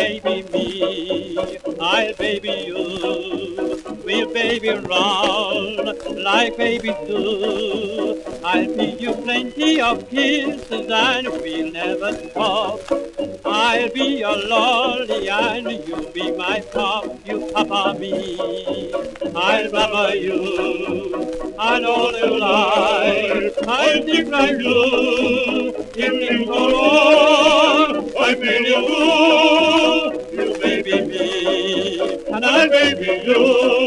baby me, I'll baby you. We'll baby round like babies do. I'll give you plenty of kisses and we'll never stop. I'll be your lolly and you'll be my pop. You papa me, I'll mama you. I know the life I think I do. If you go on, I feel you. You baby me, and I baby you.